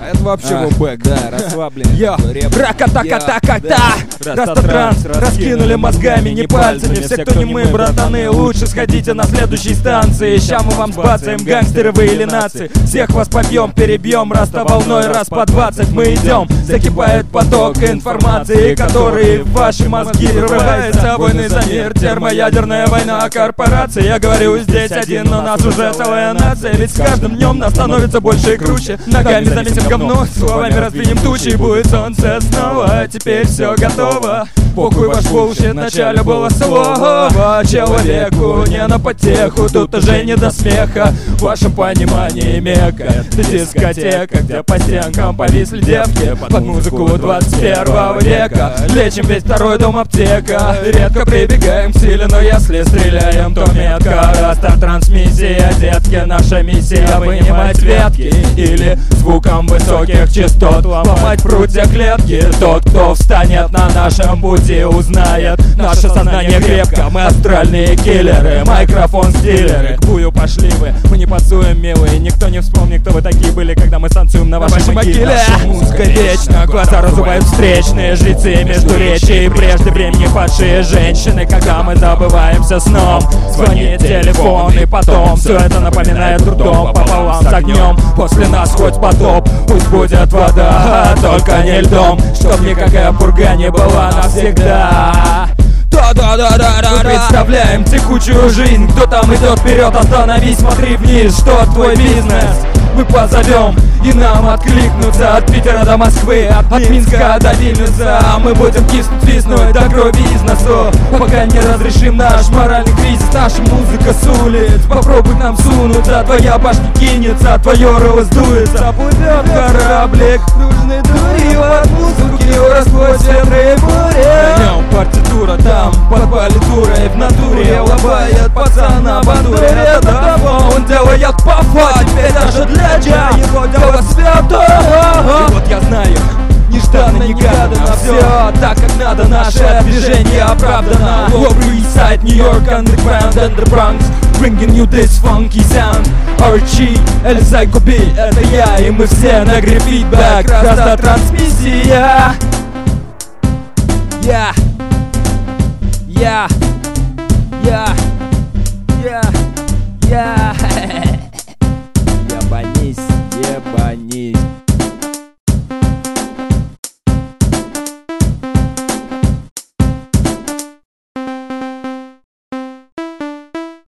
Это вообще бэк. Да, расслабленный. Йо, рака-така-така-та. Растатранс, раскинули мозгами, не пальцами. Все, кто не мы, братаны, лучше сходите на следующей станции. Ща мы вам сбацаем, гангстеры вы или нации. Всех вас побьем, перебьем, раз-то волной, раз по 20 мы идем. Закипает поток информации, который в ваши мозги врывается. Войны за мир, термоядерная война корпораций. Я говорю здесь один, но нас уже целая нация. Ведь с каждым днем нас становится больше и круче. Ногами заметим говно, словами раздвинем тучи. Будет солнце снова, теперь все готово. Похуй ваш bullshit, вначале было слово. Человеку не на потеху, тут уже не до смеха. В вашем понимании мека, дискотека, где по стенкам повисли девки под музыку 21 века. Лечим весь второй дом аптека. Редко прибегаем к силе, но если стреляем, то метко. Раста-трансмиссия, детки, наша миссия вынимать ветки или звуком высоких частот ломать прутья клетки. Тот, кто встанет на нашем пути, узнает наше сознание крепко. Мы астральные киллеры, микрофон-стиллеры. К бую пошли вы, мы не пасуем, милые. Никто не вспомнит, кто вы такие были, когда мы танцуем на вашей могиле. Наша музыка вечна, глаза разувают встречные жрецы между речи. Прежде времени падшие женщины, когда мы забываемся сном. Звонит телефон, и потом все это напоминает трудом пополам с огнем. После нас хоть потоп, пусть будет вода, только не льдом, чтоб никакая пурга не была навсегда. Мы представляем текучую жизнь. Кто там идет вперед, остановись, смотри вниз. Что твой бизнес? Мы позовем, и нам откликнутся. От Питера до Москвы, от Минска до Вильнюса. Мы будем киснуть, свистнуть до крови из носу, пока не разрешим наш моральный кризис. Наша музыка с улиц, попробуй к нам сунуться. Твоя башня кинется, твое рыло сдуется. Плывет кораблик дружной дурью от музыки, расходит ветры и бури. На нем партитура, там подпали дурой. В натуре лобает пацана бандуре. Это того он делает пафа, теперь даже для джа его дело свято. И вот я знаю, нежданно-негаданно все так, как надо. Наше движение оправдано. Lower East Side, New York, Underground and the Bronx, bringing you this funky sound. Archie, El Psycho B, это я, и мы все на гриф фидбэк. Раста-трансмиссия. Yeah. Yeah. Yeah. Yeah. Yeah.